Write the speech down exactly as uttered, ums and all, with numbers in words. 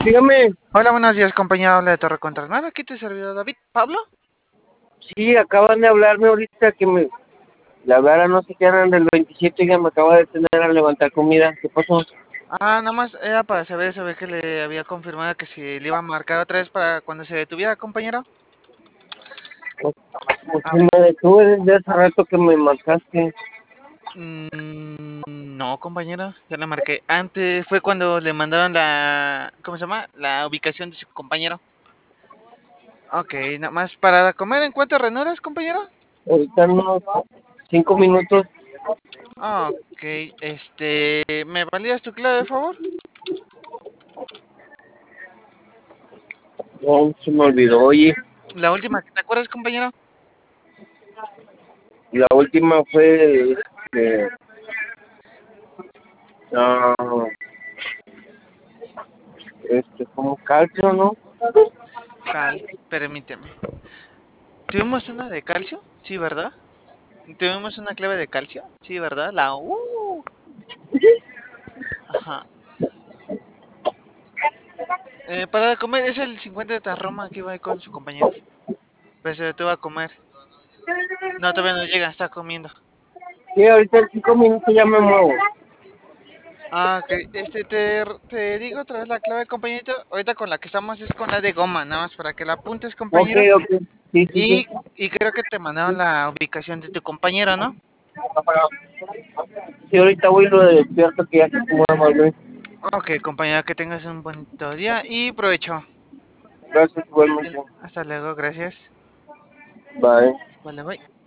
Dígame, Hola, buenos días, compañero. Habla de Torre Contra Nada. Aquí te servidor David. ¿Pablo? sí, acaban de hablarme ahorita que me le hablara, no sé qué eran del veintisiete, ya me acaba de tener a levantar comida. ¿Qué pasó? Ah, nada más era para saber, saber que le había confirmado que si le iba a marcar otra vez para cuando se detuviera, compañero. Pues, pues Ah, sí me detuve desde hace rato que me marcaste. mm, no, compañero. Ya le marqué. Antes fue cuando le mandaron la, ¿cómo se llama? La ubicación de su compañero. Ok, nada más para comer. ¿En cuánto reanudas, compañero? Ahorita en unos cinco minutos. Ok, este, ¿me validas tu clave, de favor? No, se me olvidó. Oye, La última, ¿te acuerdas, compañero? la última fue, este, ah, este, como calcio, ¿no? Cal, permíteme. ¿Tuvimos una de calcio? Sí, ¿verdad? ¿Tuvimos una clave de calcio? Sí, ¿verdad? La U. Ajá. Eh, para comer es el cincuenta de Tarroma que iba ahí con su compañero. Pues se detuvo a comer. No, todavía no llega, está comiendo. Sí, ahorita en cinco minutos ya me muevo. Ah, ok. Este, te, te digo otra vez la clave, compañerito. Ahorita con la que estamos es con la de goma, nada más para que la apuntes, Ok, compañero. ok. Sí, sí, sí. Y, y creo que te mandaron la ubicación de tu compañero, ¿no? Sí, ahorita voy lo de despierto que ya se mueva, güey. Ok, compañero, que tengas un bonito día y provecho. Gracias, igualmente. Hasta luego, gracias. Bye. Vale, bye.